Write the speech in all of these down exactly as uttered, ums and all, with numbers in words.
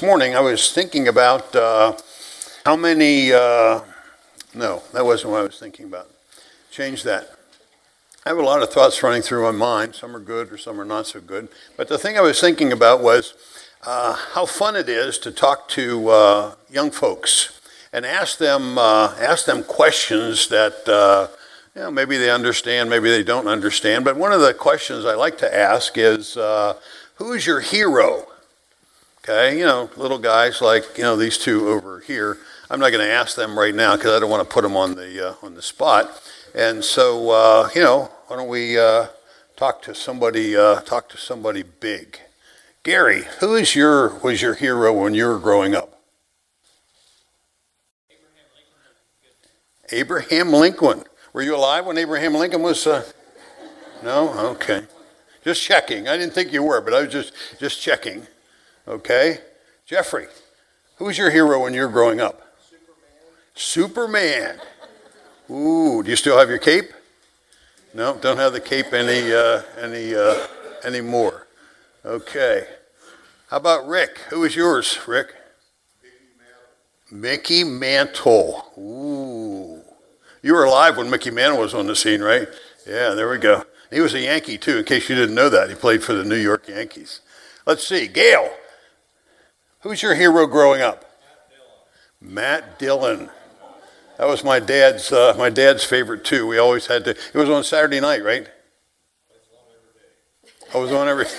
this morning I was thinking about uh, how many, uh, no, that wasn't what I was thinking about. Change that. I have a lot of thoughts running through my mind. Some are good or some are not so good. But the thing I was thinking about was uh, how fun it is to talk to uh, young folks and ask them, uh, ask them questions that uh, you know, maybe they understand, maybe they don't understand. But one of the questions I like to ask is, uh, who is your hero? Okay, you know, little guys like, you know, these two over here. I'm not going to ask them right now because I don't want to put them on the uh, on the spot. And so, uh, you know, why don't we uh, talk to somebody? Uh, talk to somebody big. Gary, who is your was your hero when you were growing up? Abraham Lincoln. Were you alive when Abraham Lincoln was? Uh... No, okay. Just checking. I didn't think you were, but I was just just checking. Okay, Jeffrey, who was your hero when you were growing up? Superman. Superman. Ooh, do you still have your cape? No, don't have the cape any uh, any uh, anymore. Okay. How about Rick? Who was yours, Rick? Mickey Mantle. Mickey Mantle. Ooh. You were alive when Mickey Mantle was on the scene, right? Yeah, there we go. He was a Yankee too, in case you didn't know that. He played for the New York Yankees. Let's see, Gail. Who's your hero growing up? Matt Dillon. Matt Dillon. That was my dad's uh, my dad's favorite too. We always had to. It was on Saturday night, right? I was on every.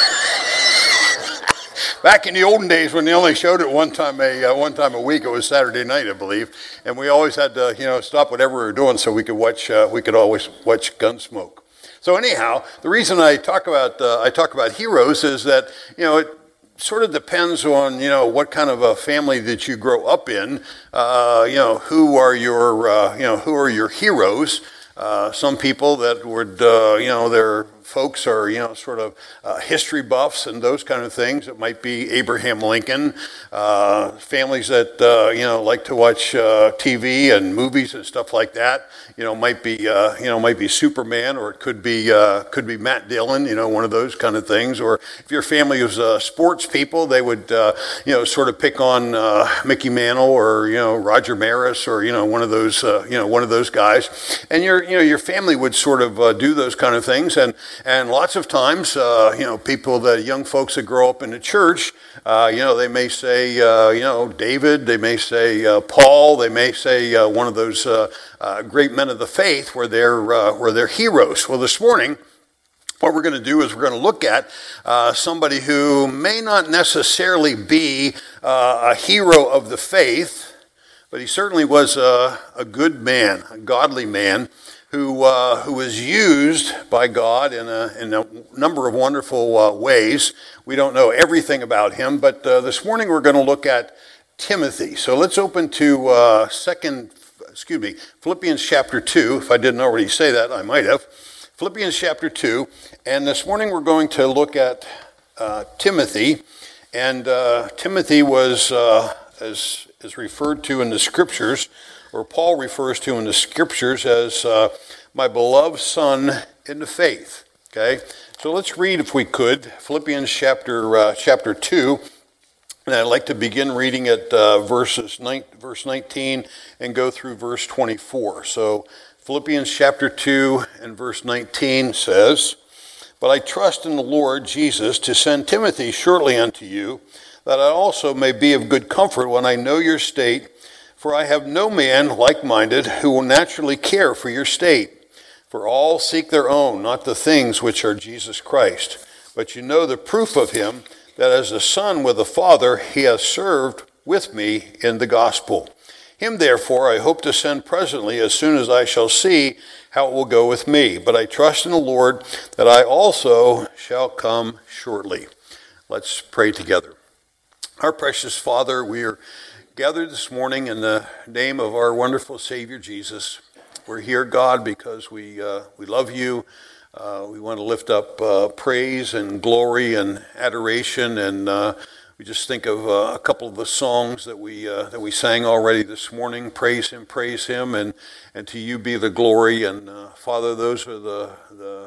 Back in the olden days, when they only showed it one time a uh, one time a week, it was Saturday night, I believe, and we always had to, you know, stop whatever we were doing so we could watch. Uh, we could always watch Gunsmoke. So anyhow, the reason I talk about uh, I talk about heroes is that, you know, it sort of depends on, you know, what kind of a family that you grow up in. Uh, you know, who are your uh, you know who are your heroes? Uh, some people that would uh, you know their folks are, you know, sort of uh, history buffs and those kind of things. It might be Abraham Lincoln. Uh, families that, uh, you know, like to watch uh, T V and movies and stuff like that, you know, might be, uh, you know, might be Superman, or it could be, uh, could be Matt Dillon, you know, one of those kind of things. Or if your family was uh, sports people, they would, uh, you know, sort of pick on uh, Mickey Mantle or, you know, Roger Maris, or, you know, one of those, uh, you know, one of those guys. And your, you know, your family would sort of uh, do those kind of things. And And lots of times, uh, you know, people, the young folks that grow up in the church, uh, you know, they may say, uh, you know, David, they may say uh, Paul, they may say uh, one of those uh, uh, great men of the faith where they're, uh, where they're heroes. Well, this morning, what we're going to do is we're going to look at uh, somebody who may not necessarily be uh, a hero of the faith, but he certainly was a, a good man, a godly man, who uh, who was used by God in a, in a number of wonderful uh, ways. We don't know everything about him, but uh, this morning we're going to look at Timothy. So let's open to uh, second, excuse me, Philippians chapter two. If I didn't already say that, I might have. Philippians chapter two, and this morning we're going to look at uh, Timothy. And uh, Timothy was, uh, as is referred to in the scriptures, or Paul refers to in the scriptures as uh, my beloved son in the faith. Okay, so let's read, if we could, Philippians chapter uh, chapter two, and I'd like to begin reading at uh, verses nine, verse nineteen and go through verse twenty-four. So Philippians chapter two and verse nineteen says, "But I trust in the Lord Jesus to send Timothy shortly unto you, that I also may be of good comfort when I know your state. For I have no man like-minded who will naturally care for your state. For all seek their own, not the things which are Jesus Christ. But you know the proof of him, that as a son with a father, he has served with me in the gospel. Him therefore I hope to send presently, as soon as I shall see how it will go with me. But I trust in the Lord that I also shall come shortly." Let's pray together. Our precious Father, we are gathered this morning in the name of our wonderful Savior Jesus. We're here, God, because we uh, we love you. Uh, we want to lift up uh, praise and glory and adoration, and uh, we just think of uh, a couple of the songs that we uh, that we sang already this morning. Praise Him, praise Him, and and to you be the glory. And uh, Father, those are the the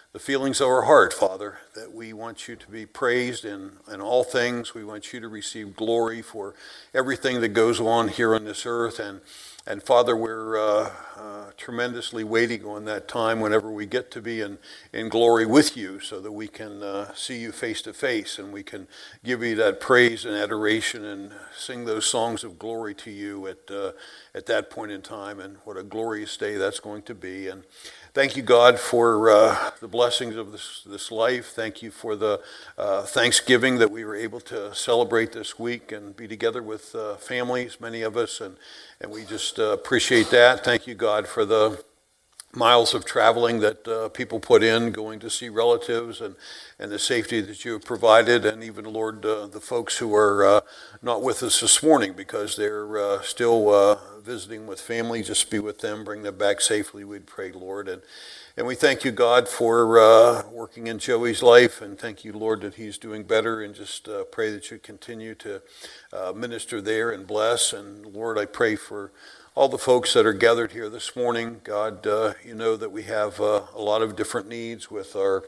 the feelings of our heart, Father, that we want you to be praised in, in all things. We want you to receive glory for everything that goes on here on this earth. And, and Father, we're uh, uh, tremendously waiting on that time whenever we get to be in, in glory with you so that we can uh, see you face to face and we can give you that praise and adoration and sing those songs of glory to you at, uh, at that point in time. And what a glorious day that's going to be. And thank you, God, for uh, the blessings of this, this life. Thank you for the uh, Thanksgiving that we were able to celebrate this week and be together with uh, families, many of us, and, and we just uh, appreciate that. Thank you, God, for the miles of traveling that uh, people put in, going to see relatives, and, and the safety that you have provided, and even, Lord, uh, the folks who are uh, not with us this morning because they're uh, still uh, visiting with family. Just be with them, bring them back safely, we'd pray, Lord. And and we thank you, God, for uh, working in Joey's life, and thank you, Lord, that he's doing better, and just uh, pray that you continue to uh, minister there and bless. And Lord, I pray for all the folks that are gathered here this morning. God, uh, you know that we have uh, a lot of different needs with our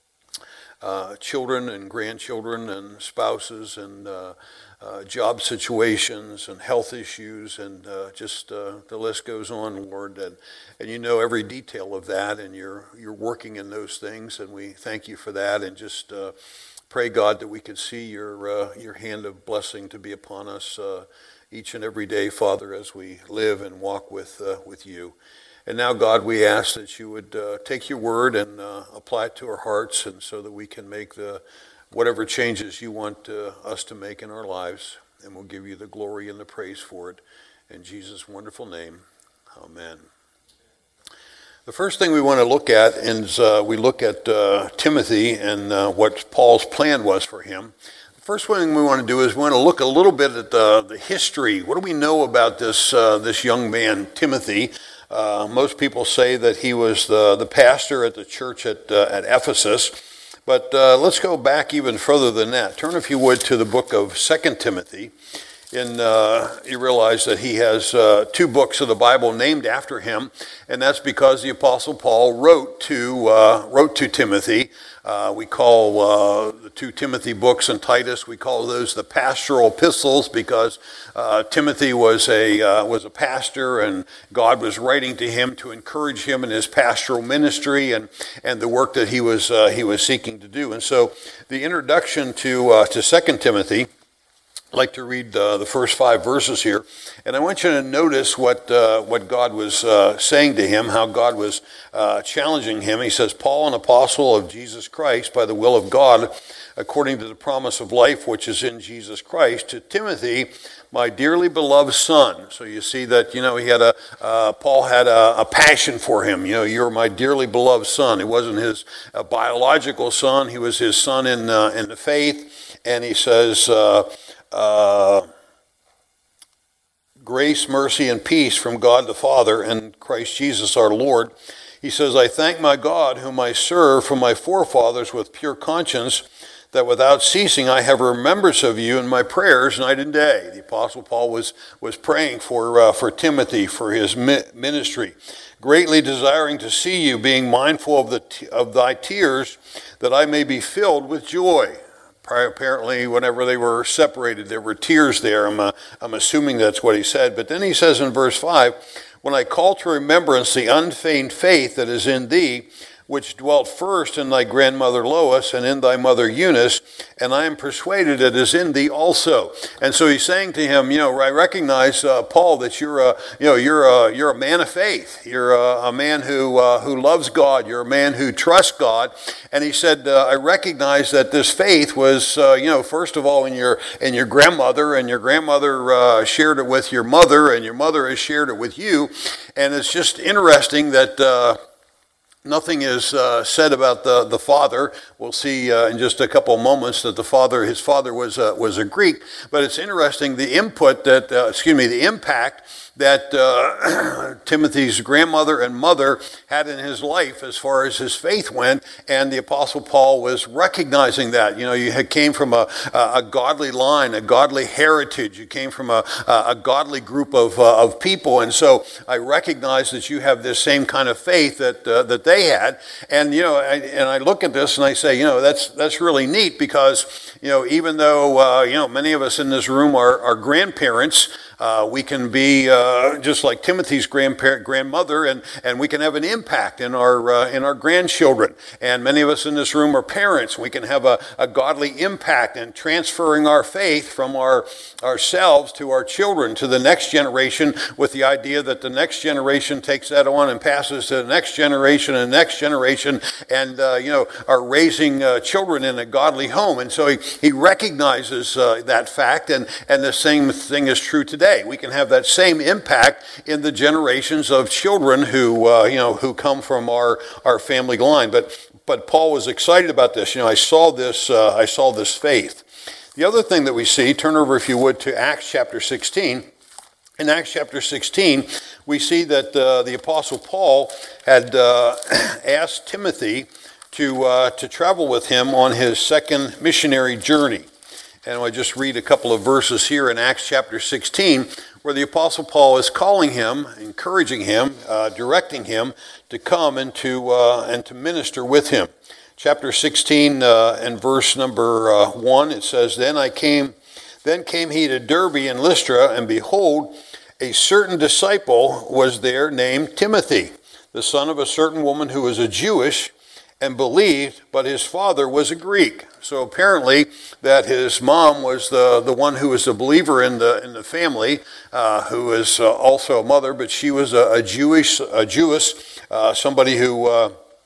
uh, children and grandchildren and spouses and uh, uh, job situations and health issues, and uh, just uh, the list goes on, Lord. And, and you know every detail of that, and you're you're working in those things, and we thank you for that. And just uh, pray, God, that we could see your uh, your hand of blessing to be upon us uh, each and every day, Father, as we live and walk with uh, with you. And now, God, we ask that you would uh, take your word and uh, apply it to our hearts, and so that we can make the whatever changes you want uh, us to make in our lives, and we'll give you the glory and the praise for it. In Jesus' wonderful name, amen. The first thing we want to look at is uh, we look at uh, Timothy and uh, what Paul's plan was for him. The first thing we want to do is we want to look a little bit at the, the history. What do we know about this uh, this young man, Timothy? Uh, most people say that he was the, the pastor at the church at, uh, at Ephesus. But uh, let's go back even further than that. Turn, if you would, to the book of Second Timothy. And uh, you realize that he has uh, two books of the Bible named after him, and that's because the Apostle Paul wrote to uh, wrote to Timothy. Uh, we call uh, the two Timothy books and Titus, we call those the pastoral epistles, because uh, Timothy was a uh, was a pastor, and God was writing to him to encourage him in his pastoral ministry and and the work that he was uh, he was seeking to do. And so the introduction to uh, to Second Timothy. I'd like to read uh, the first five verses here, and I want you to notice what uh, what God was uh, saying to him, how God was uh, challenging him. He says, Paul, an apostle of Jesus Christ, by the will of God, according to the promise of life which is in Jesus Christ, to Timothy, my dearly beloved son. So you see that, you know, he had a, uh, Paul had a, a passion for him. You know, you're my dearly beloved son. It wasn't his uh, biological son. He was his son in, uh, in the faith. And he says, uh, Uh, grace, mercy, and peace from God the Father and Christ Jesus our Lord. He says, I thank my God, whom I serve from my forefathers with pure conscience, that without ceasing I have remembrance of you in my prayers night and day. The Apostle Paul was, was praying for, uh, for Timothy, for his ministry, greatly desiring to see you, being mindful of, the t- of thy tears, that I may be filled with joy. Apparently, whenever they were separated, there were tears there. I'm, uh, I'm assuming that's what he said. But then he says in verse five, when I call to remembrance the unfeigned faith that is in thee, which dwelt first in thy grandmother Lois and in thy mother Eunice, and I am persuaded it is in thee also. And so he's saying to him, you know, I recognize, uh, Paul, that you're a, you know, you're a, you're a man of faith. You're a, a man who uh, who loves God. You're a man who trusts God. And he said, uh, I recognize that this faith was, uh, you know, first of all in your in your grandmother, and your grandmother uh, shared it with your mother, and your mother has shared it with you. And it's just interesting that. Uh, Nothing is uh, said about the, the father. We'll see uh, in just a couple of moments that the father, his father was a, was a Greek. But it's interesting the input that, uh, excuse me, the impact that uh, Timothy's grandmother and mother had in his life as far as his faith went, and the Apostle Paul was recognizing that. You know, you had came from a, a godly line, a godly heritage. You came from a, a godly group of uh, of people, and so I recognize that you have this same kind of faith that uh, that they they had. And, you know, I, and I look at this and I say, you know, that's that's really neat because, you know, even though, uh, you know, many of us in this room are, are grandparents, Uh, we can be uh, just like Timothy's grandparent, grandmother, and, and we can have an impact in our uh, in our grandchildren. And many of us in this room are parents. We can have a, a godly impact in transferring our faith from our ourselves to our children, to the next generation, with the idea that the next generation takes that on and passes to the next generation and the next generation, and uh, you know, are raising uh, children in a godly home. And so he, he recognizes uh, that fact, and, and the same thing is true today. We can have that same impact in the generations of children who, uh, you know, who come from our, our family line. But but Paul was excited about this. You know, I saw this. Uh, I saw this faith. The other thing that we see, turn over if you would to Acts chapter sixteen. In Acts chapter sixteen, we see that uh, the Apostle Paul had uh, asked Timothy to uh, to travel with him on his second missionary journey. And I just read a couple of verses here in Acts chapter sixteen, where the Apostle Paul is calling him, encouraging him, uh, directing him to come and to uh, and to minister with him. Chapter sixteen uh, and verse number uh, one, it says, "Then I came, then came he to Derbe and Lystra, and behold, a certain disciple was there named Timothy, the son of a certain woman who was a Jewish, and believed, but his father was a Greek." So apparently that his mom was the, the one who was a believer in the in the family, uh, who is uh, also a mother, but she was a, a Jewish a Jewess, uh, somebody who uh,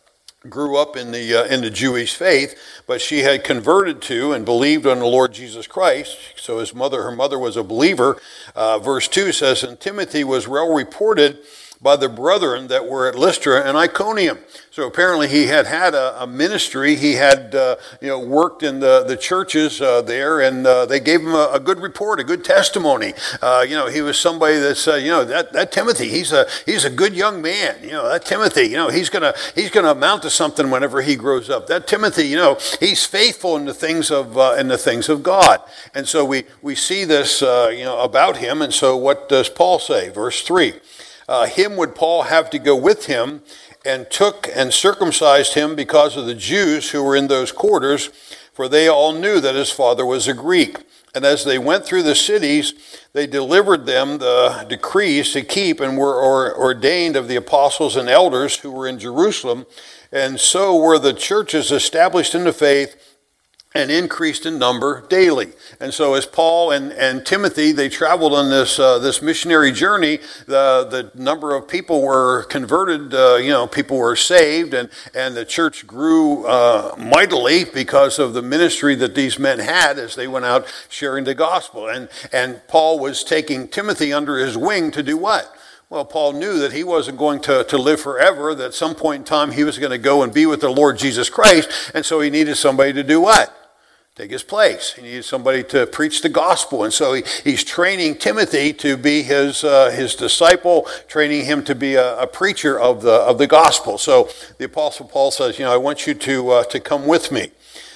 grew up in the uh, in the Jewish faith, but she had converted to and believed on the Lord Jesus Christ. So his mother, her mother was a believer. Uh, verse two says, "And Timothy was well reported by the brethren that were at Lystra and Iconium." So apparently he had had a, a ministry. He had, uh, you know, worked in the, the churches uh, there, and uh, they gave him a, a good report, a good testimony. Uh, you know, he was somebody that said, you know, that, that Timothy, he's a he's a good young man. You know, that Timothy, you know, he's gonna he's gonna amount to something whenever he grows up. That Timothy, you know, he's faithful in the things of uh, in the things of God. And so we we see this, uh, you know, about him. And so what does Paul say? Verse three. Uh, him would Paul have to go with him, and took and circumcised him because of the Jews who were in those quarters, for they all knew that his father was a Greek. And as they went through the cities, they delivered them the decrees to keep, and were or, ordained of the apostles and elders who were in Jerusalem. And so were the churches established in the faith and increased in number daily. And so as Paul and, and Timothy, they traveled on this uh, this missionary journey, the the number of people were converted, uh, you know, people were saved, and, and the church grew uh, mightily because of the ministry that these men had as they went out sharing the gospel. And, and Paul was taking Timothy under his wing to do what? Well, Paul knew that he wasn't going to, to live forever, that at some point in time he was going to go and be with the Lord Jesus Christ, and so he needed somebody to do what? Take his place. He needed somebody to preach the gospel. And so he, he's training Timothy to be his uh, his disciple, training him to be a, a preacher of the of the gospel. So the Apostle Paul says, you know, I want you to uh, to come with me.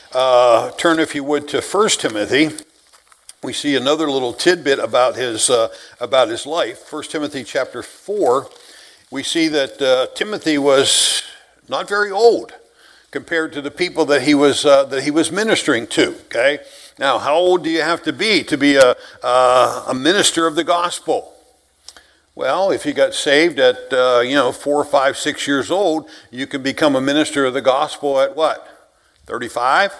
Uh, turn, if you would, to First Timothy. We see another little tidbit about his uh, about his life. First Timothy chapter four. We see that uh, Timothy was not very old compared to the people that he was uh, that he was ministering to. Okay, now how old do you have to be to be a uh, a minister of the gospel? Well, if you got saved at uh, you know four, five, six years old, you can become a minister of the gospel at what? thirty-five,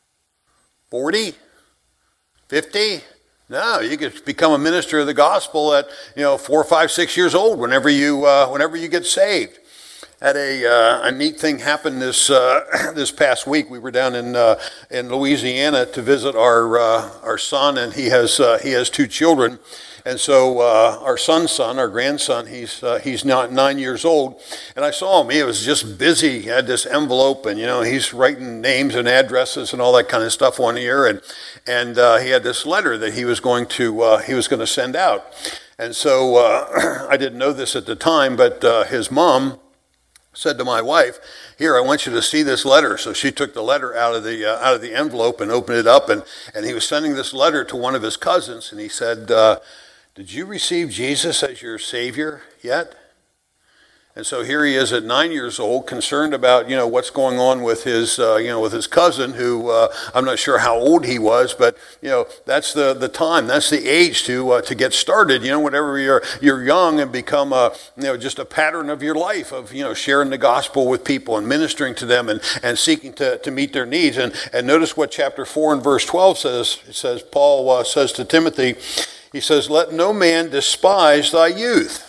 forty, fifty? No, you could become a minister of the gospel at you know four, five, six years old. Whenever you uh, whenever you get saved. Had a uh, a neat thing happen this uh, this past week. We were down in uh, in Louisiana to visit our uh, our son, and he has uh, he has two children, and so uh, our son's son, our grandson, he's uh, he's not nine years old, and I saw him. He was just busy. He had this envelope, and you know he's writing names and addresses and all that kind of stuff on here, and and uh, he had this letter that he was going to uh, he was going to send out, and so uh, I didn't know this at the time, but uh, his mom said to my wife, "Here, I want you to see this letter." So she took the letter out of the uh, out of the envelope and opened it up, and, and he was sending this letter to one of his cousins, and he said, uh, "Did you receive Jesus as your Savior yet?" And so here he is at nine years old, concerned about, you know, what's going on with his, uh, you know, with his cousin, who uh, I'm not sure how old he was, but, you know, that's the, the time, that's the age to uh, to get started. You know, whenever you're you're young and become a, you know, just a pattern of your life of, you know, sharing the gospel with people and ministering to them and, and seeking to, to meet their needs. And and notice what chapter four and verse twelve says. It says, Paul uh, says to Timothy, he says, "Let no man despise thy youth."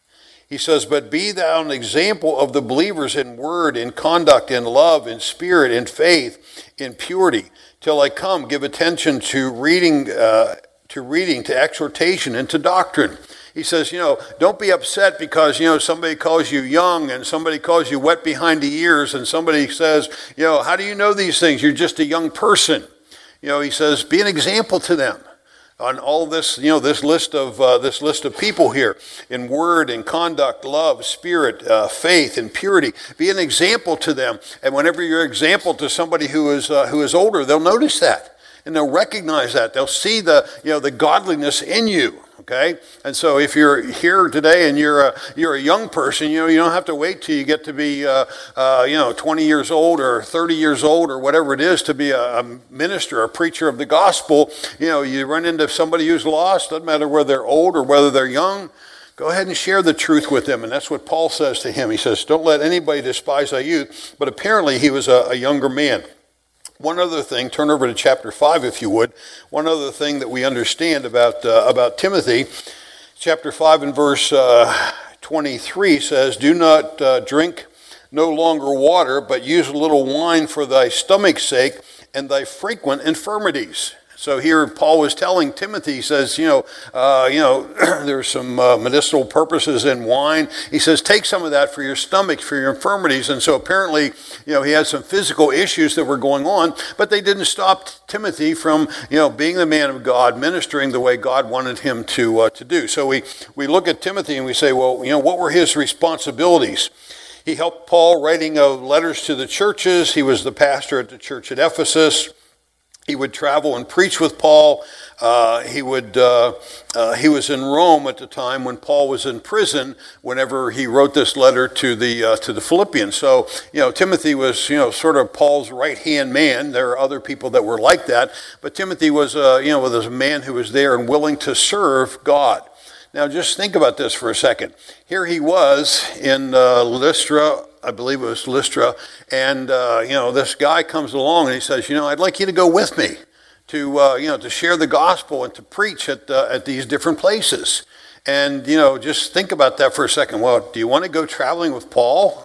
He says, "But be thou an example of the believers in word, in conduct, in love, in spirit, in faith, in purity. Till I come, give attention to reading, uh, to reading, to exhortation, and to doctrine." He says, you know, don't be upset because, you know, somebody calls you young and somebody calls you wet behind the ears and somebody says, you know, how do you know these things? You're just a young person. You know, he says, be an example to them. On all this, you know, this list of uh, this list of people here, in word, in conduct, love, spirit, uh, faith, and purity, be an example to them. And whenever you're an example to somebody who is uh, who is older, they'll notice that and they'll recognize that. They'll see the you know the godliness in you. Okay, and so if you're here today and you're a you're a young person, you know you don't have to wait till you get to be uh, uh, you know twenty years old or thirty years old or whatever it is to be a, a minister, a preacher of the gospel. You know, you run into somebody who's lost. Doesn't matter whether they're old or whether they're young. Go ahead and share the truth with them, and that's what Paul says to him. He says, "Don't let anybody despise thy youth." But apparently, he was a, a younger man. One other thing, turn over to chapter five if you would. One other thing that we understand about uh, about Timothy, chapter five and verse uh, twenty-three says, "Do not uh, drink no longer water, but use a little wine for thy stomach's sake and thy frequent infirmities." So here Paul was telling Timothy, he says, you know, uh, you know, there's some uh, medicinal purposes in wine. He says, take some of that for your stomach, for your infirmities. And so apparently, you know, he had some physical issues that were going on, but they didn't stop Timothy from, you know, being the man of God, ministering the way God wanted him to uh, to do. So we, we look at Timothy and we say, well, you know, what were his responsibilities? He helped Paul writing of letters to the churches. He was the pastor at the church at Ephesus. He would travel and preach with Paul. Uh, he would. Uh, uh, he was in Rome at the time when Paul was in prison. Whenever he wrote this letter to the uh, to the Philippians, so you know Timothy was you know sort of Paul's right hand man. There are other people that were like that, but Timothy was uh, you know was a man who was there and willing to serve God. Now, just think about this for a second. Here he was in uh, Lystra. I believe it was Lystra, and uh, you know this guy comes along and he says, you know, I'd like you to go with me to uh, you know to share the gospel and to preach at uh, at these different places. And you know, just think about that for a second. Well, do you want to go traveling with Paul?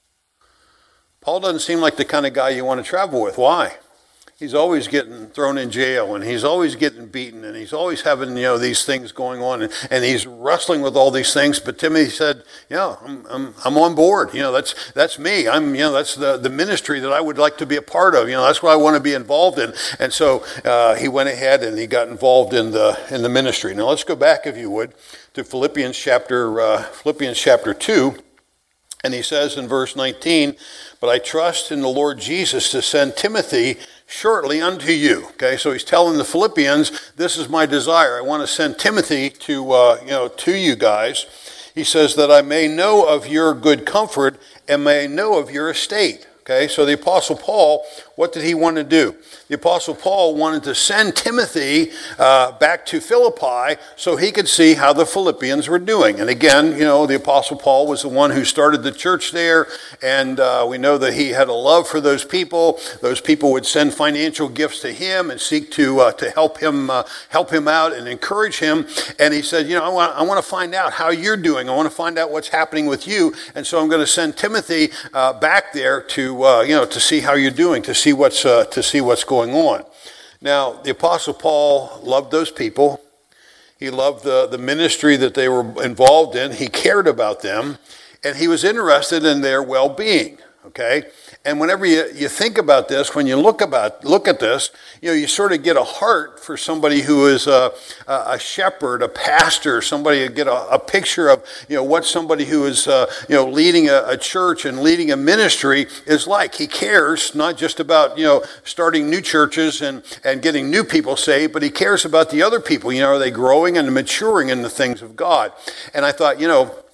Paul doesn't seem like the kind of guy you want to travel with. Why? He's always getting thrown in jail, and he's always getting beaten, and he's always having, you know, these things going on, and, and he's wrestling with all these things. But Timothy said, yeah, I'm, I'm, I'm on board. You know, that's, that's me. I'm, you know, that's the, the ministry that I would like to be a part of. You know, that's what I want to be involved in. And so uh, he went ahead and he got involved in the, in the ministry. Now let's go back, if you would, to Philippians chapter, uh, Philippians chapter two. And he says in verse nineteen, "But I trust in the Lord Jesus to send Timothy shortly unto you." Okay, so he's telling the Philippians, this is my desire. I want to send Timothy to, uh, you know, to you guys. He says that I may know of your good comfort and may know of your estate. Okay, so the Apostle Paul, what did he want to do? The Apostle Paul wanted to send Timothy uh, back to Philippi so he could see how the Philippians were doing. And again, you know, the Apostle Paul was the one who started the church there, and uh, we know that he had a love for those people. Those people would send financial gifts to him and seek to uh, to help him uh, help him out and encourage him. And he said, you know, I want I want to find out how you're doing. I want to find out what's happening with you. And so I'm going to send Timothy uh, back there to uh, you know to see how you're doing, to see what's uh, to see what's going on. Now, the Apostle Paul loved those people. He loved the, the ministry that they were involved in. He cared about them, and he was interested in their well-being, okay? And whenever you, you think about this, when you look about look at this, you know, you sort of get a heart for somebody who is a, a shepherd, a pastor, somebody you get a, a picture of, you know, what somebody who is, uh, you know, leading a, a church and leading a ministry is like. He cares not just about, you know, starting new churches and, and getting new people saved, but he cares about the other people. You know, are they growing and maturing in the things of God? And I thought, you know,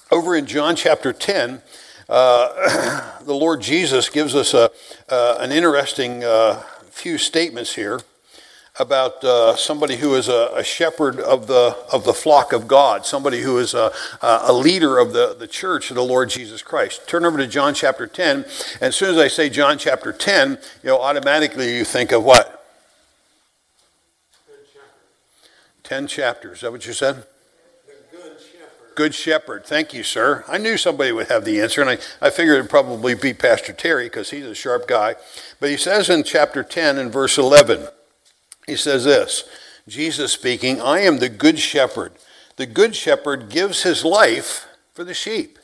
over in John chapter ten, uh, the Lord Jesus gives us a, uh, an interesting uh, few statements here about uh, somebody who is a, a shepherd of the of the flock of God, somebody who is a, a leader of the, the church of the Lord Jesus Christ. Turn over to John chapter ten, and as soon as I say John chapter ten, you know, automatically you think of what? Ten chapters. Is that what you said? The Good Shepherd. Good Shepherd. Thank you, sir. I knew somebody would have the answer, and I, I figured it would probably be Pastor Terry because he's a sharp guy. But he says in chapter ten and verse eleven, he says this, Jesus speaking, I am the good shepherd. The good shepherd gives his life for the sheep.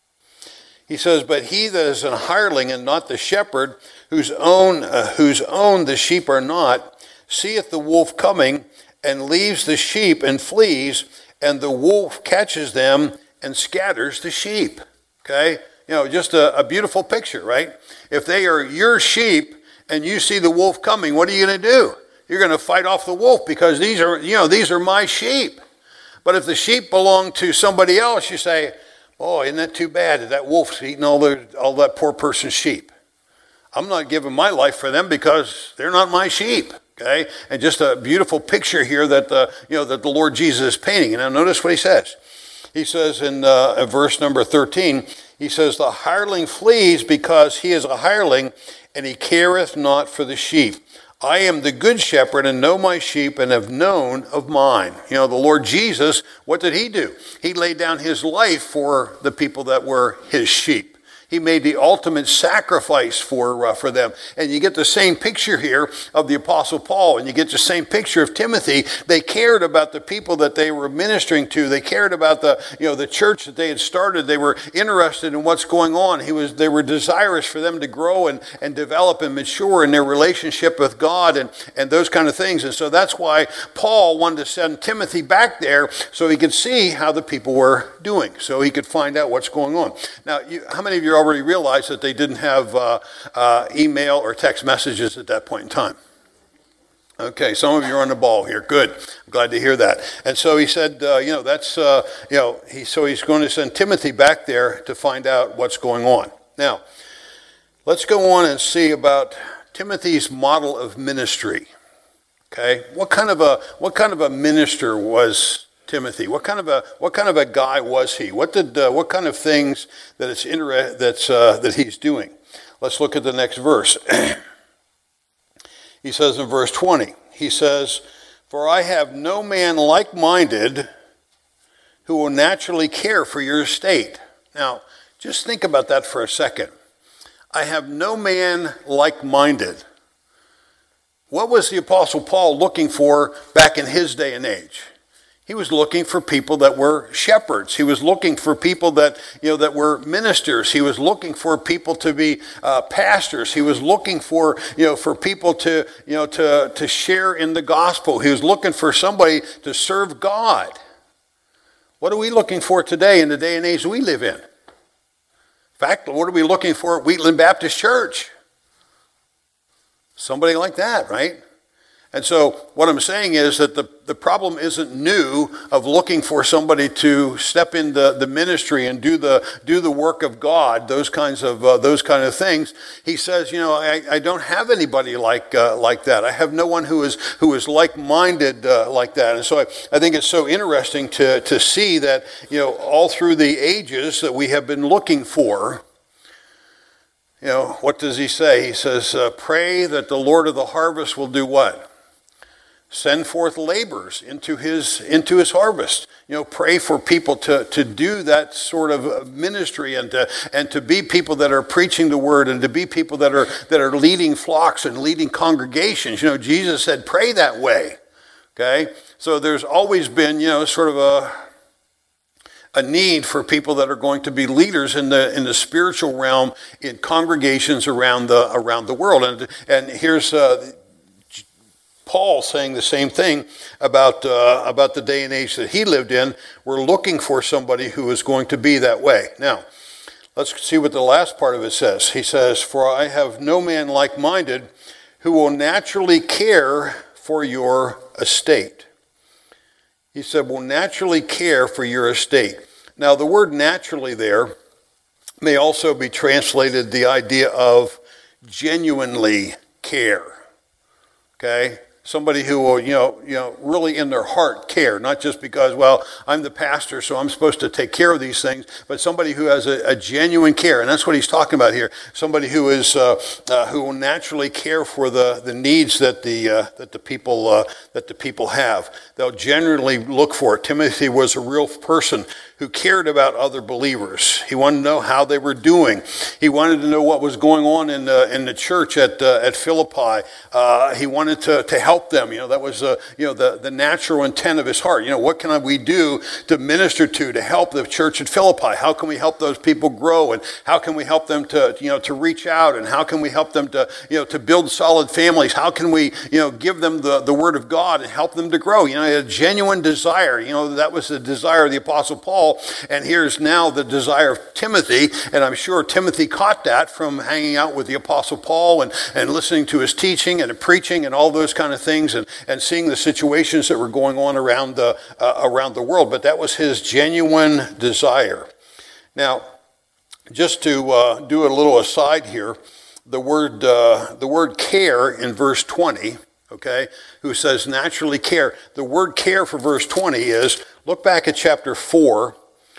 He says, but he that is an hireling and not the shepherd, whose own, uh, whose own the sheep are not, seeth the wolf coming and leaves the sheep and flees, and the wolf catches them and scatters the sheep. Okay? You know, just a, a beautiful picture, right? If they are your sheep and you see the wolf coming, what are you going to do? You're going to fight off the wolf because these are, you know, these are my sheep. But if the sheep belong to somebody else, you say, oh, isn't that too bad that that wolf's eating all, the, all that poor person's sheep? I'm not giving my life for them because they're not my sheep. Okay, and just a beautiful picture here that the you know that the Lord Jesus is painting. And now notice what he says. He says in uh, verse number thirteen, he says, "The hireling flees because he is a hireling, and he careth not for the sheep. I am the good shepherd, and know my sheep, and have known of mine." You know, the Lord Jesus, what did he do? He laid down his life for the people that were his sheep. He made the ultimate sacrifice for uh, for them. And you get the same picture here of the Apostle Paul, and you get the same picture of Timothy. They cared about the people that they were ministering to. They cared about the, you know, the church that they had started. They were interested in what's going on. He was, they were desirous for them to grow and, and develop and mature in their relationship with God and, and those kind of things. And so that's why Paul wanted to send Timothy back there so he could see how the people were doing, so he could find out what's going on. Now, you, how many of you already realized that they didn't have uh, uh, email or text messages at that point in time? Okay, some of you are on the ball here. Good. I'm glad to hear that. And so he said, uh, you know, that's, uh, you know, he, so he's going to send Timothy back there to find out what's going on. Now, let's go on and see about Timothy's model of ministry. Okay, what kind of a what kind of a minister was Timothy? What kind of a what kind of a guy was he? What did uh, what kind of things that it's inter- that's uh, that he's doing? Let's look at the next verse. He says in verse twenty, he says, "For I have no man like-minded who will naturally care for your estate." Now, just think about that for a second. I have no man like-minded. What was the Apostle Paul looking for back in his day and age? He was looking for people that were shepherds. He was looking for people that, you know, that were ministers. He was looking for people to be uh, pastors. He was looking for, you know, for people to, you know, to, to share in the gospel. He was looking for somebody to serve God. What are we looking for today in the day and age we live in? In fact, what are we looking for at Wheatland Baptist Church? Somebody like that, right? And so what I'm saying is that the, the problem isn't new of looking for somebody to step into the ministry and do the do the work of God, those kinds of uh, those kind of things. He says, you know, I, I don't have anybody like uh, like that. I have no one who is who is like-minded uh, like that. And so I, I think it's so interesting to to see that, you know, all through the ages that we have been looking for. You know, what does he say? He says, uh, pray that the Lord of the harvest will do what? Send forth laborers into his into his harvest. You know, pray for people to, to do that sort of ministry and to and to be people that are preaching the word and to be people that are that are leading flocks and leading congregations. You know, Jesus said, pray that way. Okay? So there's always been, you know, sort of a a need for people that are going to be leaders in the in the spiritual realm in congregations around the around the world. And and here's uh, Paul saying the same thing about uh, about the day and age that he lived in. We're looking for somebody who is going to be that way. Now, let's see what the last part of it says. He says, "For I have no man like-minded who will naturally care for your estate." He said, will naturally care for your estate. Now, the word naturally there may also be translated the idea of genuinely care, okay? Somebody who will, you know, you know, really in their heart care, not just because, well, I'm the pastor, so I'm supposed to take care of these things, but somebody who has a, a genuine care, and that's what he's talking about here. Somebody who is uh, uh, who will naturally care for the, the needs that the uh, that the people uh, that the people have. They'll generally look for it. Timothy was a real person who cared about other believers. He wanted to know how they were doing. He wanted to know what was going on in the in the church at uh, at Philippi. Uh, he wanted to to help them. You know, that was uh, you know the the natural intent of his heart. You know, what can we do to minister to to help the church at Philippi? How can we help those people grow, and how can we help them to you know to reach out, and how can we help them to you know to build solid families? How can we you know give them the the word of God and help them to grow? You know, a genuine desire. You know, that was the desire of the Apostle Paul. And here's now the desire of Timothy, and I'm sure Timothy caught that from hanging out with the Apostle Paul and, and listening to his teaching and preaching and all those kind of things, and, and seeing the situations that were going on around the, uh, around the world. But that was his genuine desire. Now, just to uh, do a little aside here, the word, uh, the word care in verse twenty, okay, who says naturally care. The word care for verse twenty is, look back at chapter four,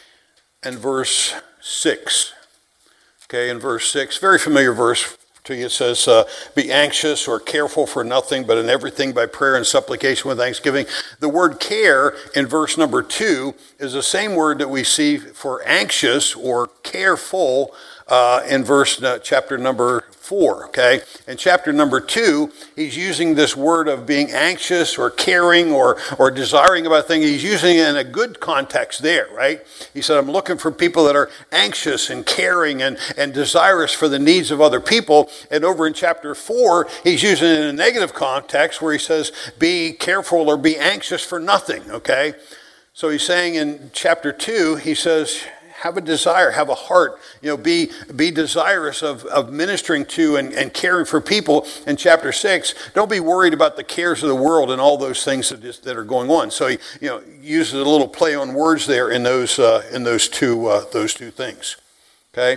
and verse six. Okay, in verse six, very familiar verse to you. It says, uh, be anxious or careful for nothing, but in everything by prayer and supplication with thanksgiving. The word care in verse number two is the same word that we see for anxious or careful uh, in verse uh, chapter number four, okay? In chapter number two, he's using this word of being anxious or caring or, or desiring about things. He's using it in a good context there, right? He said, I'm looking for people that are anxious and caring and, and desirous for the needs of other people. And over in chapter four, he's using it in a negative context where he says, be careful or be anxious for nothing, okay? So he's saying in chapter two, he says, have a desire, have a heart, you know, be be desirous of, of ministering to and, and caring for people. In chapter six, don't be worried about the cares of the world and all those things that, is, that are going on. So he, you know, uses a little play on words there in those uh, in those two uh, those two things. Okay.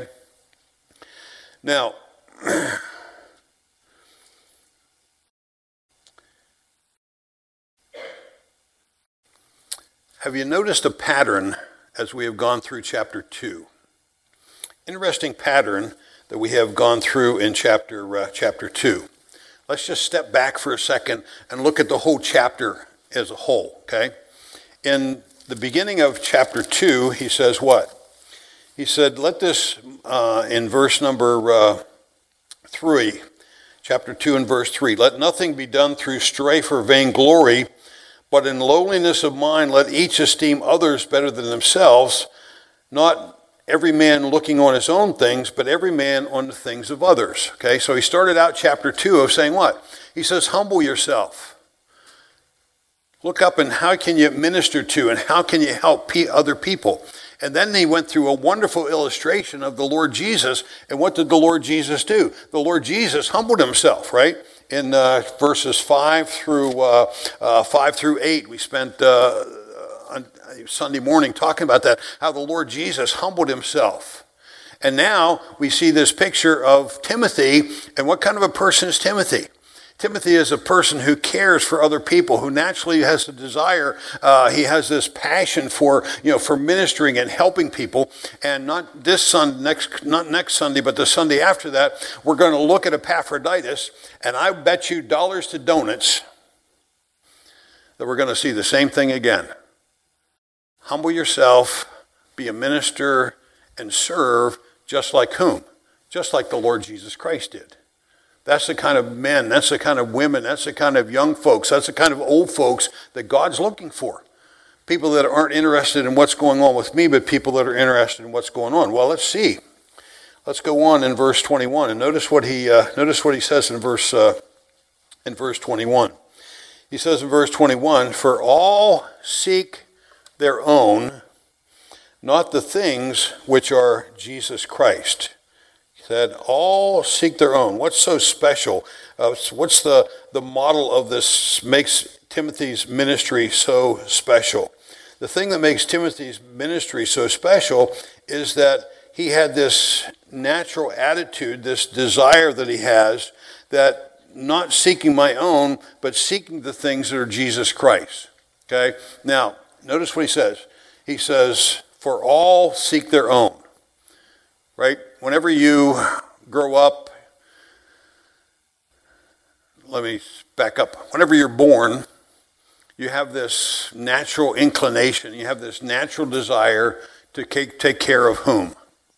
Now, have you noticed a pattern as we have gone through chapter two? Interesting pattern that we have gone through in chapter uh, chapter two. Let's just step back for a second and look at the whole chapter as a whole, okay? In the beginning of chapter two, he says what? He said, let this, uh, in verse number uh, three, chapter two and verse three, let nothing be done through strife or vainglory, but in lowliness of mind, let each esteem others better than themselves, not every man looking on his own things, but every man on the things of others. Okay, so he started out chapter two of saying what? He says, humble yourself. Look up and how can you minister to and how can you help other people? And then he went through a wonderful illustration of the Lord Jesus. And what did the Lord Jesus do? The Lord Jesus humbled himself, right? In uh, verses five through uh, uh, five through eight, we spent uh, on Sunday morning talking about that, how the Lord Jesus humbled himself. And now we see this picture of Timothy. And what kind of a person is Timothy? Timothy is a person who cares for other people, who naturally has a desire. Uh, he has this passion for, you know, for ministering and helping people. And not this Sunday, next, not next Sunday, but the Sunday after that, we're going to look at Epaphroditus. And I bet you dollars to donuts that we're going to see the same thing again. Humble yourself, be a minister, and serve just like whom? Just like the Lord Jesus Christ did. That's the kind of men, that's the kind of women, that's the kind of young folks, that's the kind of old folks that God's looking for. People that aren't interested in what's going on with me, but people that are interested in what's going on. Well, let's see. Let's go on in verse twenty-one, and notice what he uh, notice what he says in verse uh, in verse twenty-one. He says in verse twenty-one, "For all seek their own, not the things which are Jesus Christ." Said all seek their own. What's so special? Uh, what's the, the model of this makes Timothy's ministry so special? the thing that makes Timothy's ministry so special is that he had this natural attitude, this desire that he has, that not seeking my own, but seeking the things that are Jesus Christ. Okay? Now, notice what he says. He says, for all seek their own. Right? Whenever you grow up, let me back up. Whenever you're born, you have this natural inclination, you have this natural desire to take, take care of whom?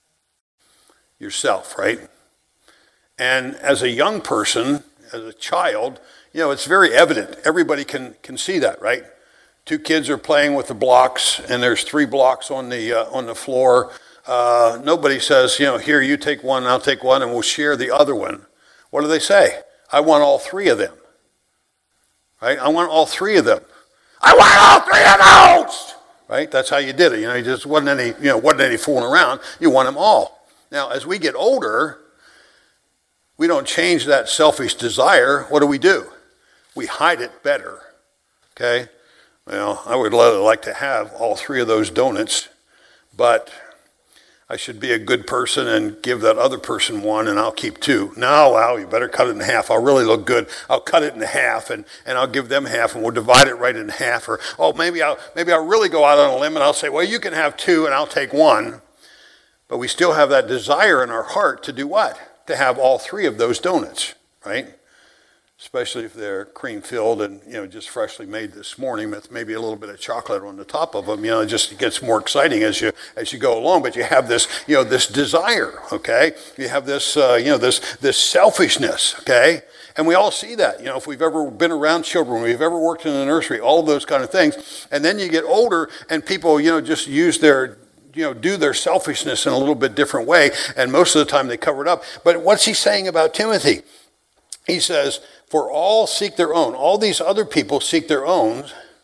Yourself, right? And as a young person, as a child, you know, it's very evident. Everybody can, can see that, right? Two kids are playing with the blocks, and there's three blocks on the uh, on the floor. Uh, nobody says, you know, here, you take one, I'll take one, and we'll share the other one. What do they say? I want all three of them. Right? I want all three of them. I want all three of those! Right? That's how you did it. You know, you just wasn't any, you know, wasn't any fooling around. You want them all. Now, as we get older, we don't change that selfish desire. What do we do? We hide it better. Okay? Well, I would like to have all three of those donuts, but I should be a good person and give that other person one, and I'll keep two. No, well, you better cut it in half. I'll really look good. I'll cut it in half, and, and I'll give them half, and we'll divide it right in half. Or, oh, maybe I'll, maybe I'll really go out on a limb, and I'll say, well, you can have two, and I'll take one. But we still have that desire in our heart to do what? To have all three of those donuts, right? Especially if they're cream filled and, you know, just freshly made this morning with maybe a little bit of chocolate on the top of them. You know, it just gets more exciting as you as you go along. But you have this, you know, this desire. Okay, you have this, uh, you know, this this selfishness. Okay, and we all see that. You know, if we've ever been around children, we've ever worked in a nursery, all of those kind of things. And then you get older, and people, you know, just use their, you know, do their selfishness in a little bit different way. And most of the time they cover it up. But what's he saying about Timothy? He says, for all seek their own. All these other people seek their own,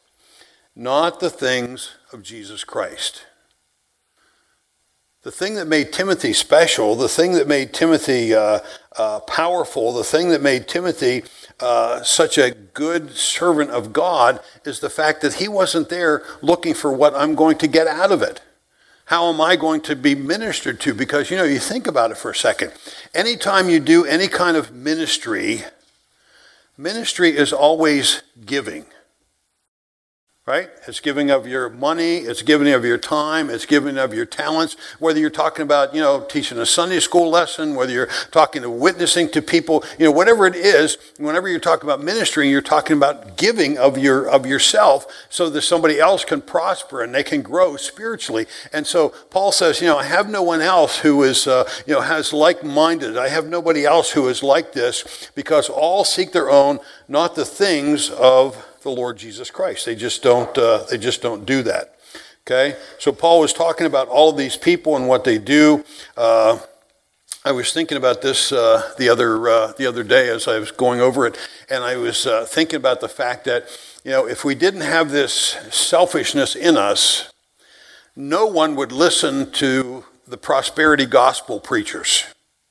not the things of Jesus Christ. The thing that made Timothy special, the thing that made Timothy uh, uh, powerful, the thing that made Timothy uh, such a good servant of God is the fact that he wasn't there looking for what I'm going to get out of it. How am I going to be ministered to? Because, you know, you think about it for a second. Anytime you do any kind of ministry, ministry is always giving, right? It's giving of your money, it's giving of your time, it's giving of your talents, whether you're talking about, you know, teaching a Sunday school lesson, whether you're talking to witnessing to people, you know, whatever it is, whenever you're talking about ministry, you're talking about giving of your of yourself so that somebody else can prosper and they can grow spiritually. And so Paul says, you know, I have no one else who is, uh, you know, has like-minded. I have nobody else who is like this, because all seek their own, not the things of the Lord Jesus Christ. They just don't. Uh, they just don't do that. Okay. So Paul was talking about all of these people and what they do. Uh, I was thinking about this uh, the other uh, the other day as I was going over it, and I was uh, thinking about the fact that, you know, if we didn't have this selfishness in us, no one would listen to the prosperity gospel preachers.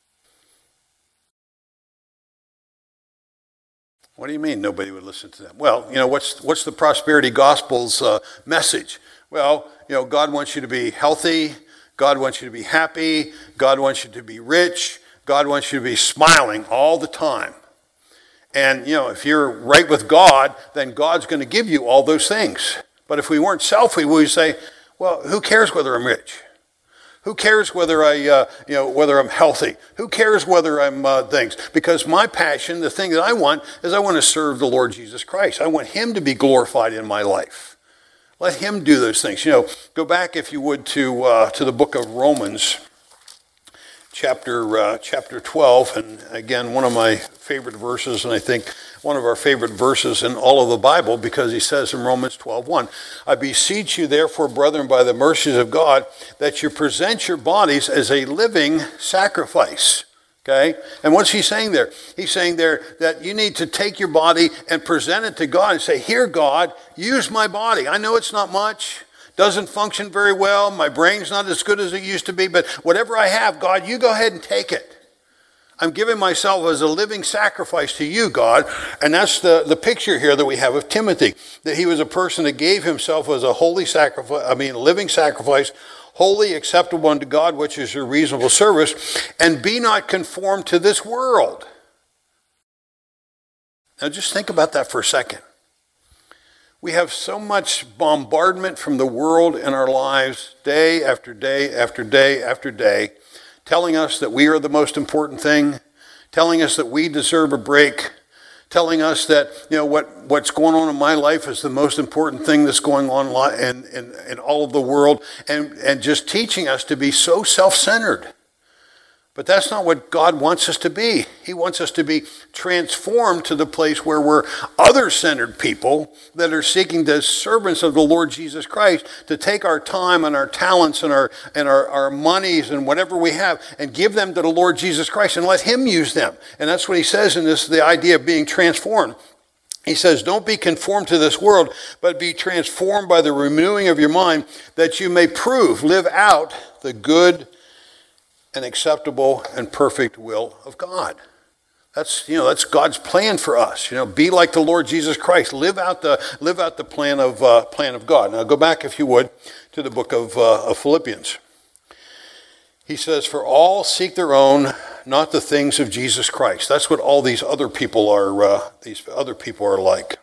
What do you mean nobody would listen to them? Well, you know, what's what's the prosperity gospel's uh, message? Well, you know, God wants you to be healthy. God wants you to be happy. God wants you to be rich. God wants you to be smiling all the time. And, you know, if you're right with God, then God's going to give you all those things. But if we weren't selfish, we would say, well, who cares whether I'm rich? Who cares whether I, uh, you know, whether I'm healthy? Who cares whether I'm uh, things? Because my passion, the thing that I want, is I want to serve the Lord Jesus Christ. I want Him to be glorified in my life. Let Him do those things. You know, go back, if you would, to uh, to the book of Romans, chapter uh, chapter twelve, and again, one of my favorite verses, and I think one of our favorite verses in all of the Bible, because he says in Romans twelve one, I beseech you therefore, brethren, by the mercies of God, that you present your bodies as a living sacrifice. Okay? And what's he saying there? He's saying there that you need to take your body and present it to God and say, here, God, use my body. I know it's not much. Doesn't function very well. My brain's not as good as it used to be, but whatever I have, God, you go ahead and take it. I'm giving myself as a living sacrifice to you, God. And that's the, the picture here that we have of Timothy, that he was a person that gave himself as a holy sacrifice, I mean, a living sacrifice, holy, acceptable unto God, which is your reasonable service, and be not conformed to this world. Now just think about that for a second. We have so much bombardment from the world in our lives, day after day after day after day, telling us that we are the most important thing, telling us that we deserve a break, telling us that, you know, what, what's going on in my life is the most important thing that's going on in, in, in all of the world, and, and just teaching us to be so self-centered. But that's not what God wants us to be. He wants us to be transformed to the place where we're other-centered people that are seeking the servants of the Lord Jesus Christ to take our time and our talents and our and our, our monies and whatever we have and give them to the Lord Jesus Christ and let him use them. And that's what he says in this, the idea of being transformed. He says, don't be conformed to this world, but be transformed by the renewing of your mind, that you may prove, live out the good and acceptable and perfect will of God. That's, you know, that's God's plan for us. You know, be like the Lord Jesus Christ. Live out the live out the plan of uh, plan of God. Now go back, if you would, to the book of, uh, of Philippians. He says, "For all seek their own, not the things of Jesus Christ." That's what all these other people are. Uh, these other people are like.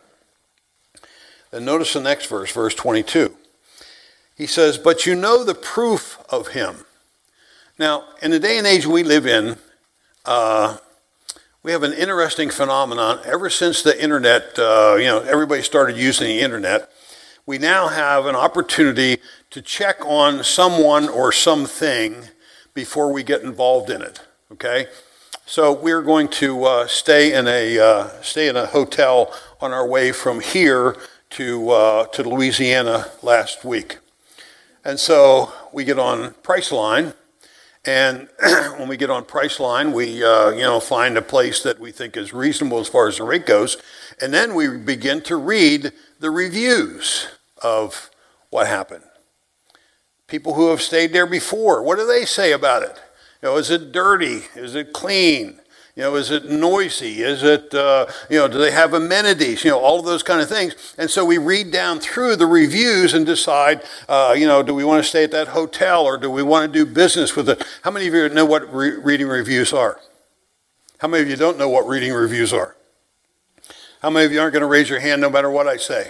Then notice the next verse, verse twenty-two. He says, "But you know the proof of him." Now, in the day and age we live in, uh, we have an interesting phenomenon. Ever since the internet, uh, you know, everybody started using the internet, we now have an opportunity to check on someone or something before we get involved in it. Okay, so we're going to uh, stay in a uh, stay in a hotel on our way from here to uh, to Louisiana last week, and so we get on Priceline. And when we get on Priceline, we uh, you know find a place that we think is reasonable as far as the rate goes, and then we begin to read the reviews of what happened. People who have stayed there before, what do they say about it? You know, is it dirty? Is it clean? You know, is it noisy? Is it, uh, you know, do they have amenities? You know, all of those kind of things. And so we read down through the reviews and decide, uh, you know, do we want to stay at that hotel or do we want to do business with it? How many of you know what re- reading reviews are? How many of you don't know what reading reviews are? How many of you aren't going to raise your hand no matter what I say?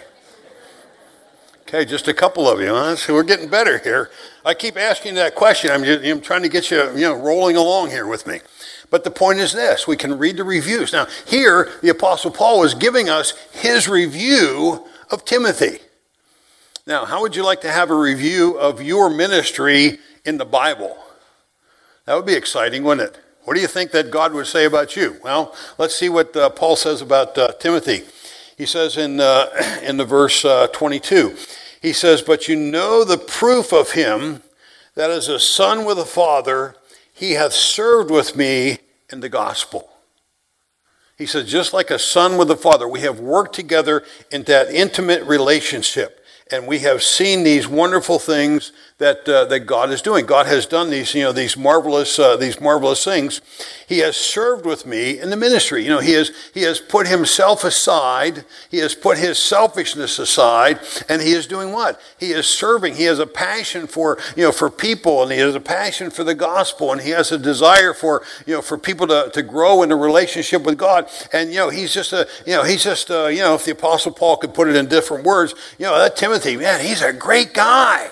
Okay, just a couple of you, huh? So we're getting better here. I keep asking that question. I'm, just, I'm trying to get you, you know, rolling along here with me. But the point is this, we can read the reviews. Now, here, the Apostle Paul is giving us his review of Timothy. Now, how would you like to have a review of your ministry in the Bible? That would be exciting, wouldn't it? What do you think that God would say about you? Well, let's see what uh, Paul says about uh, Timothy. He says in, uh, in the verse uh, twenty-two, he says, "But you know the proof of him, that as a son with a father, he hath served with me in the gospel." He said, just like a son with a father, we have worked together in that intimate relationship. And we have seen these wonderful things that uh, that God is doing. God has done these, you know, these marvelous uh, these marvelous things. He has served with me in the ministry. You know, he has he has put himself aside. He has put his selfishness aside, and he is doing what? He is serving. He has a passion for you know for people, and he has a passion for the gospel, and he has a desire for you know for people to, to grow in a relationship with God. And you know, he's just a you know he's just a, you know if the Apostle Paul could put it in different words, you know that Timothy, man, he's a great guy.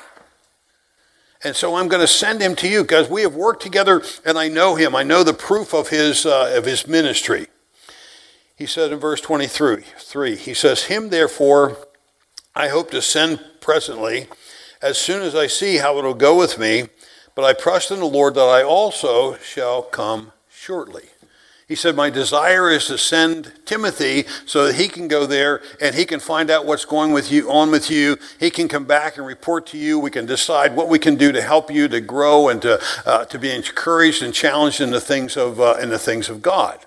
And so I'm going to send him to you because we have worked together and I know him. I know the proof of his uh, of his ministry. He said in verse twenty-three, he says, "Him therefore I hope to send presently, as soon as I see how it will go with me. But I trust in the Lord that I also shall come shortly." He said, my desire is to send Timothy so that he can go there and he can find out what's going with you, on with you. He can come back and report to you. We can decide what we can do to help you to grow and to uh, to be encouraged and challenged in the things of uh, in the things of God.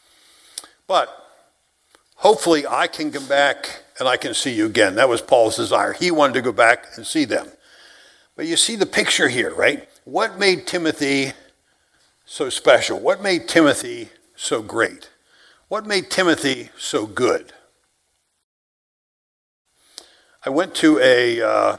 But hopefully I can come back and I can see you again. That was Paul's desire. He wanted to go back and see them. But you see the picture here, right? What made Timothy so special? What made Timothy so great? What made Timothy so good? I went to a uh,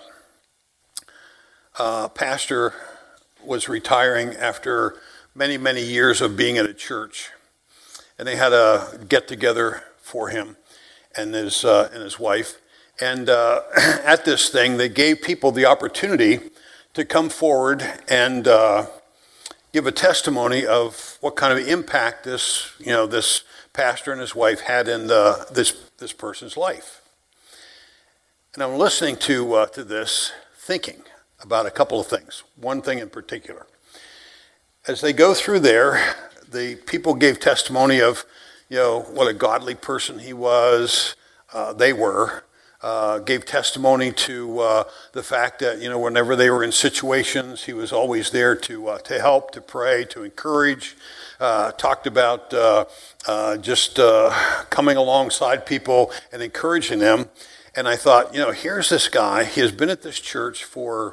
uh, pastor was retiring after many, many years of being at a church. And they had a get-together for him and his, uh, and his wife. And uh, at this thing, they gave people the opportunity to come forward and uh, give a testimony of what kind of impact this, you know, this pastor and his wife had in the, this, this person's life. And I'm listening to, uh, to this, thinking about a couple of things, one thing in particular. As they go through there, the people gave testimony of, you know, what a godly person he was, uh, they were, uh, gave testimony to uh, the fact that, you know, whenever they were in situations, he was always there to uh, to help, to pray, to encourage, uh, talked about uh, uh, just uh, coming alongside people and encouraging them. And I thought, you know, here's this guy, he has been at this church for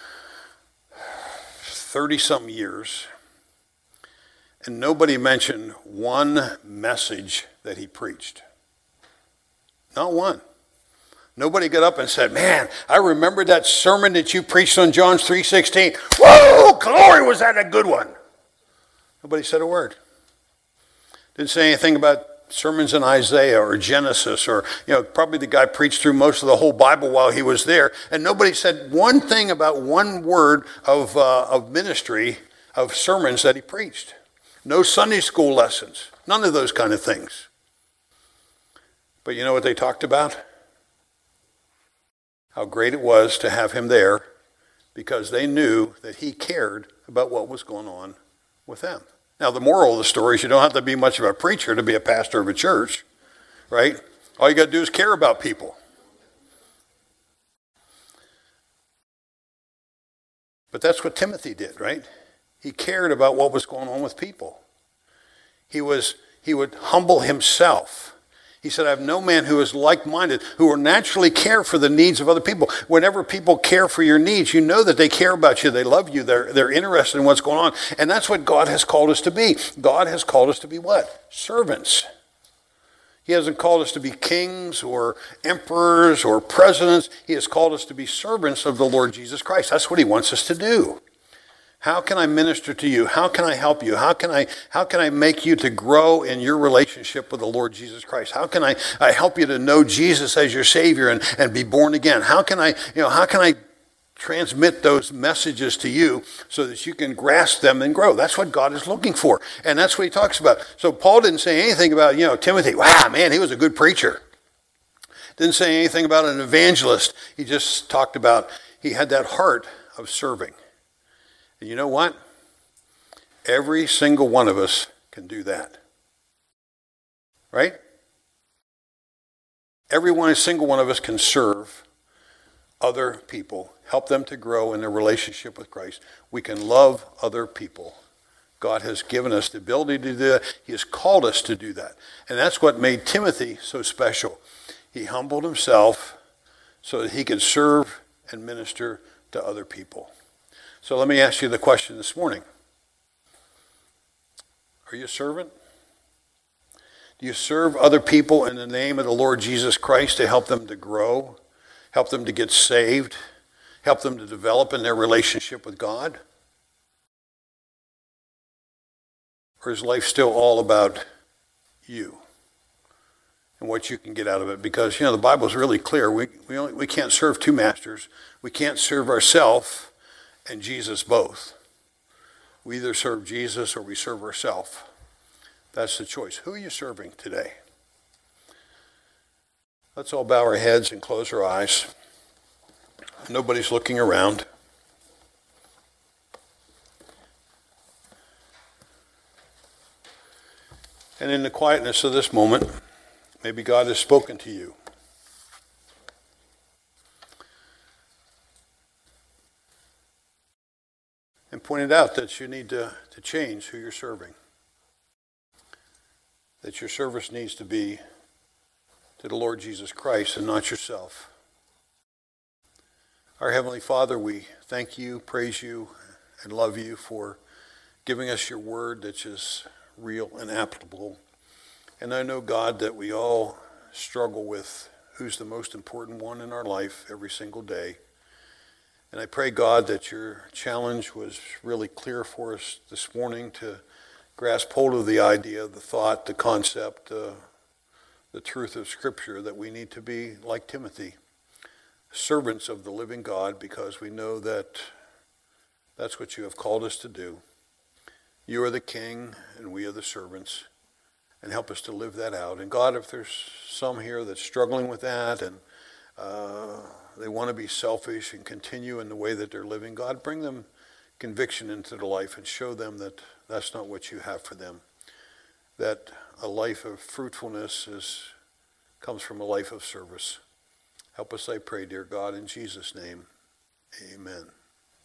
thirty-some years, and nobody mentioned one message that he preached. Not one. Nobody got up and said, man, I remember that sermon that you preached on John three sixteen. Whoa, glory, was that a good one? Nobody said a word. Didn't say anything about sermons in Isaiah or Genesis, or, you know, probably the guy preached through most of the whole Bible while he was there, and nobody said one thing about one word of, uh, of ministry, of sermons that he preached. No Sunday school lessons, none of those kind of things. But you know what they talked about? How great it was to have him there, because they knew that he cared about what was going on with them. Now, the moral of the story is you don't have to be much of a preacher to be a pastor of a church, right? All you got to do is care about people. But that's what Timothy did, right? He cared about what was going on with people. He was, he would humble himself. He said, I have no man who is like-minded, who will naturally care for the needs of other people. Whenever people care for your needs, you know that they care about you. They love you. They're, they're interested in what's going on. And that's what God has called us to be. God has called us to be what? Servants. He hasn't called us to be kings or emperors or presidents. He has called us to be servants of the Lord Jesus Christ. That's what he wants us to do. How can I minister to you? How can I help you? How can I how can I make you to grow in your relationship with the Lord Jesus Christ? How can I, I help you to know Jesus as your Savior and, and be born again? How can I, you know, how can I transmit those messages to you so that you can grasp them and grow? That's what God is looking for. And that's what he talks about. So Paul didn't say anything about, you know, Timothy, wow, man, he was a good preacher. Didn't say anything about an evangelist. He just talked about he had that heart of serving. And you know what? Every single one of us can do that. Right? Every one, single one of us can serve other people, help them to grow in their relationship with Christ. We can love other people. God has given us the ability to do that. He has called us to do that. And that's what made Timothy so special. He humbled himself so that he could serve and minister to other people. So let me ask you the question this morning. Are you a servant? Do you serve other people in the name of the Lord Jesus Christ to help them to grow, help them to get saved, help them to develop in their relationship with God? Or is life still all about you and what you can get out of it? Because, you know, the Bible is really clear. We, we, only, we can't serve two masters. We can't serve ourselves and Jesus both. We either serve Jesus or we serve ourselves. That's the choice. Who are you serving today? Let's all bow our heads and close our eyes. Nobody's looking around. And in the quietness of this moment, maybe God has spoken to you. And pointed out that you need to, to change who you're serving. That your service needs to be to the Lord Jesus Christ and not yourself. Our Heavenly Father, we thank you, praise you, and love you for giving us your word that is real and applicable. And I know, God, that we all struggle with who's the most important one in our life every single day. And I pray, God, that your challenge was really clear for us this morning to grasp hold of the idea, the thought, the concept, uh, the truth of Scripture, that we need to be like Timothy, servants of the living God, because we know that that's what you have called us to do. You are the king, and we are the servants, and help us to live that out. And God, if there's some here that's struggling with that, and uh, they want to be selfish and continue in the way that they're living, God, bring them conviction into their life and show them that that's not what you have for them. That a life of fruitfulness is comes from a life of service. Help us, I pray, dear God, in Jesus' name. Amen.